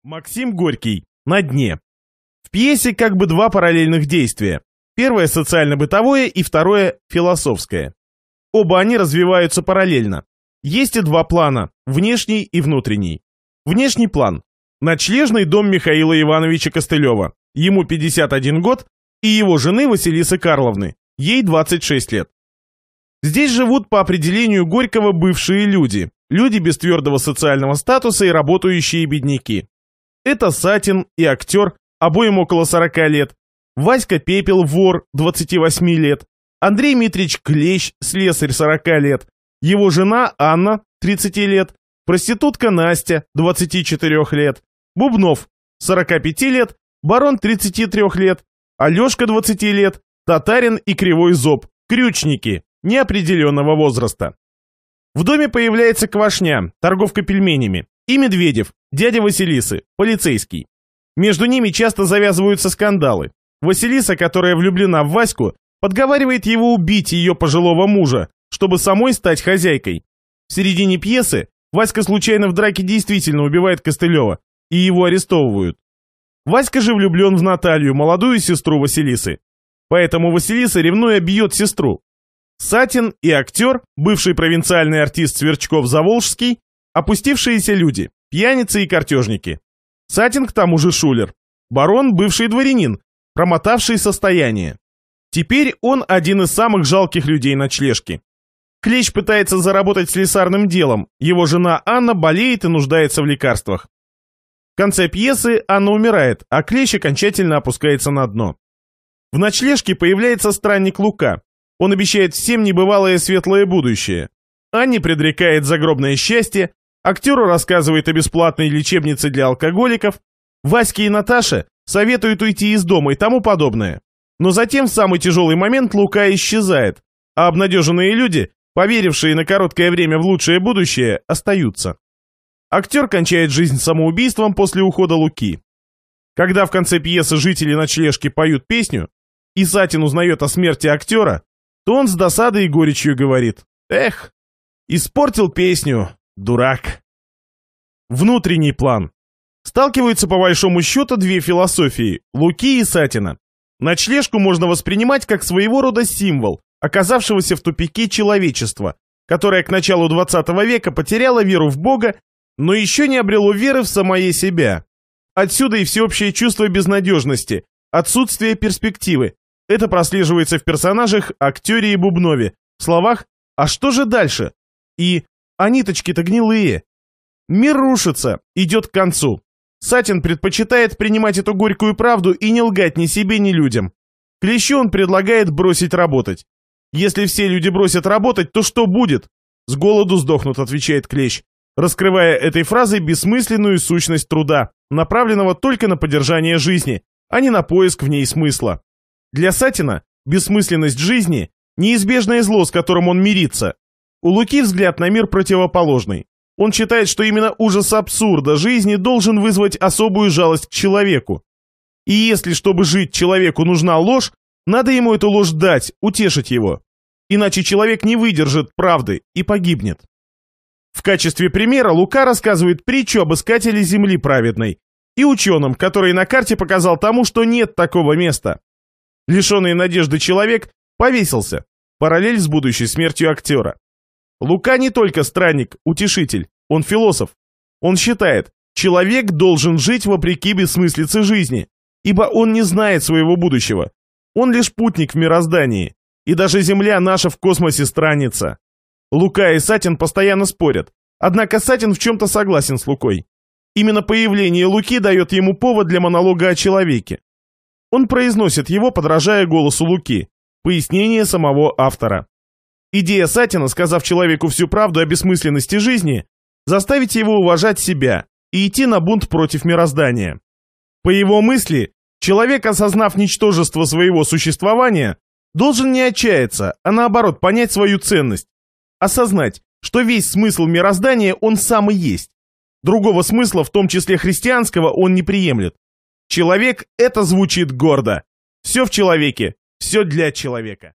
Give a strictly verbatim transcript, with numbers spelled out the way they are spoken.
Максим Горький. На дне. В пьесе как бы два параллельных действия. Первое социально-бытовое и второе философское. Оба они развиваются параллельно. Есть и два плана, внешний и внутренний. Внешний план. Ночлежный дом Михаила Ивановича Костылева. Ему пятьдесят один год, и его жены Василисы Карловны. Ей двадцать шесть лет. Здесь живут по определению Горького бывшие люди. Люди без твердого социального статуса и работающие бедняки. Это Сатин и актер, обоим около сорока лет. Васька Пепел, вор, двадцати восьми лет. Андрей Митрич Клещ, слесарь, сорока лет. Его жена Анна, тридцати лет. Проститутка Настя, двадцати четырёх лет. Бубнов, сорока пяти лет. Барон, тридцати трёх лет. Алешка, двадцати лет. Татарин и Кривой Зоб, крючники, неопределенного возраста. В доме появляется Квашня, торговка пельменями, и Медведев, дядя Василисы, полицейский. Между ними часто завязываются скандалы. Василиса, которая влюблена в Ваську, подговаривает его убить ее пожилого мужа, чтобы самой стать хозяйкой. В середине пьесы Васька случайно в драке действительно убивает Костылева, и его арестовывают. Васька же влюблен в Наталью, молодую сестру Василисы. Поэтому Василиса, ревнуя, бьет сестру. Сатин и актер, бывший провинциальный артист Сверчков-Заволжский, опустившиеся люди, пьяницы и картежники. Сатин к тому же шулер. Барон, бывший дворянин, промотавший состояние. Теперь он один из самых жалких людей ночлежки. Клещ пытается заработать слесарным делом, его жена Анна болеет и нуждается в лекарствах. В конце пьесы Анна умирает, а Клещ окончательно опускается на дно. В ночлежке появляется странник Лука. Он обещает всем небывалое светлое будущее. Анне предрекает загробное счастье, актеру рассказывает о бесплатной лечебнице для алкоголиков, Ваське и Наташе советуют уйти из дома и тому подобное. Но затем в самый тяжелый момент Лука исчезает, а обнадеженные люди, поверившие на короткое время в лучшее будущее, остаются. Актер кончает жизнь самоубийством после ухода Луки. Когда в конце пьесы жители ночлежки поют песню, и Сатин узнает о смерти актера, то он с досадой и горечью говорит: «Эх, испортил песню, дурак». Внутренний план. Сталкиваются по большому счету две философии – Луки и Сатина. Ночлежку можно воспринимать как своего рода символ, оказавшегося в тупике человечества, которое к началу двадцатого века потеряло веру в Бога, но еще не обрело веры в самое себя. Отсюда и всеобщее чувство безнадежности, отсутствие перспективы. Это прослеживается в персонажах, актере и Бубнове, в словах «А что же дальше?» и «А ниточки-то гнилые». Мир рушится, идет к концу. Сатин предпочитает принимать эту горькую правду и не лгать ни себе, ни людям. Клещу он предлагает бросить работать. «Если все люди бросят работать, то что будет?» «С голоду сдохнут», — отвечает Клещ, раскрывая этой фразой бессмысленную сущность труда, направленного только на поддержание жизни, а не на поиск в ней смысла. Для Сатина бессмысленность жизни – неизбежное зло, с которым он мирится. У Луки взгляд на мир противоположный. Он считает, что именно ужас абсурда жизни должен вызвать особую жалость к человеку. И если, чтобы жить, человеку нужна ложь, надо ему эту ложь дать, утешить его. Иначе человек не выдержит правды и погибнет. В качестве примера Лука рассказывает притчу об искателе земли праведной и ученом, который на карте показал тому, что нет такого места. Лишенный надежды человек повесился. Параллель с будущей смертью актера. Лука не только странник, утешитель, он философ. Он считает, человек должен жить вопреки бессмыслице жизни, ибо он не знает своего будущего. Он лишь путник в мироздании, и даже Земля наша в космосе странница. Лука и Сатин постоянно спорят, однако Сатин в чем-то согласен с Лукой. Именно появление Луки дает ему повод для монолога о человеке. Он произносит его, подражая голосу Луки. Пояснение самого автора. Идея Сатина, сказав человеку всю правду о бессмысленности жизни, заставить его уважать себя и идти на бунт против мироздания. По его мысли, человек, осознав ничтожество своего существования, должен не отчаяться, а наоборот понять свою ценность. Осознать, что весь смысл мироздания он сам и есть. Другого смысла, в том числе христианского, он не приемлет. Человек — это звучит гордо. Все в человеке, все для человека.